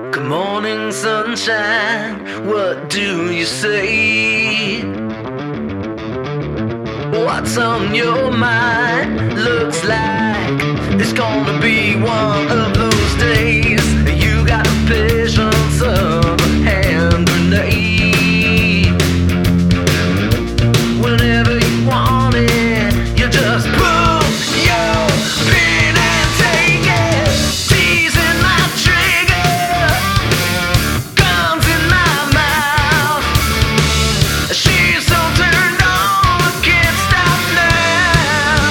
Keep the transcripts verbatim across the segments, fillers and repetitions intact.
Good morning, sunshine, what do you say? What's on your mind? Looks like it's gonna be one of those days. You got the patience of a hand grenade. Whenever you want it, you just pull your pin and take it. Teasing my trigger, guns in my mouth. She's so turned on, I can't stop now.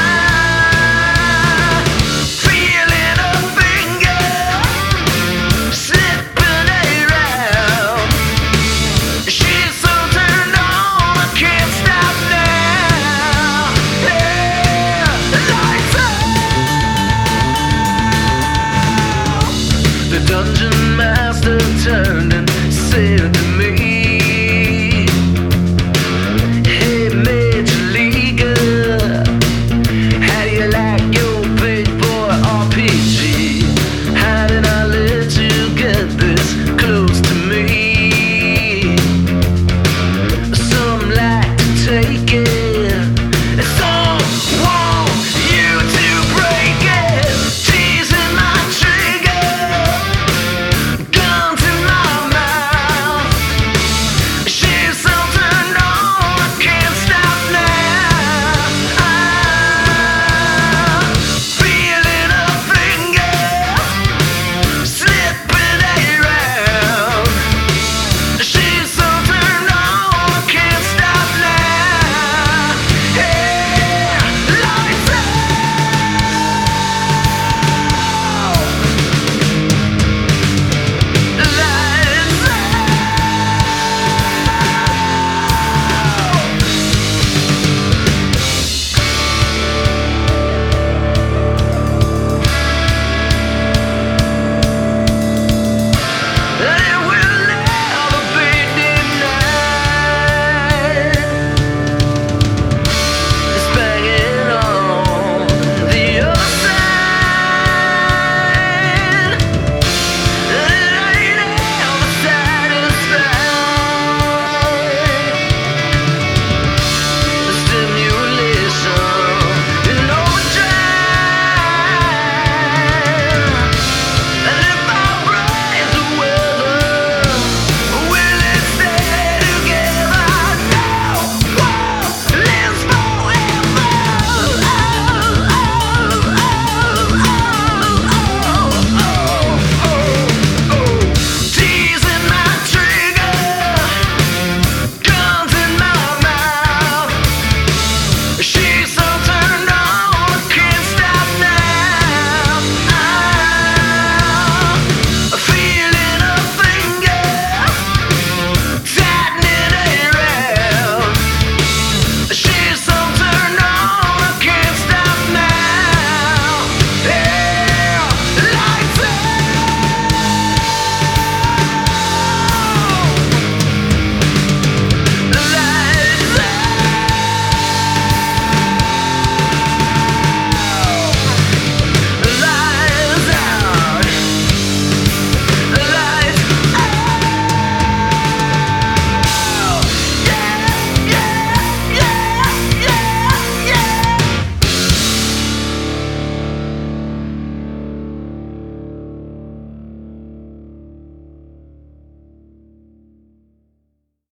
I'm feeling a finger slipping around. She's so turned on, I can't stop now. Yeah, lights out. The dungeon master turned and said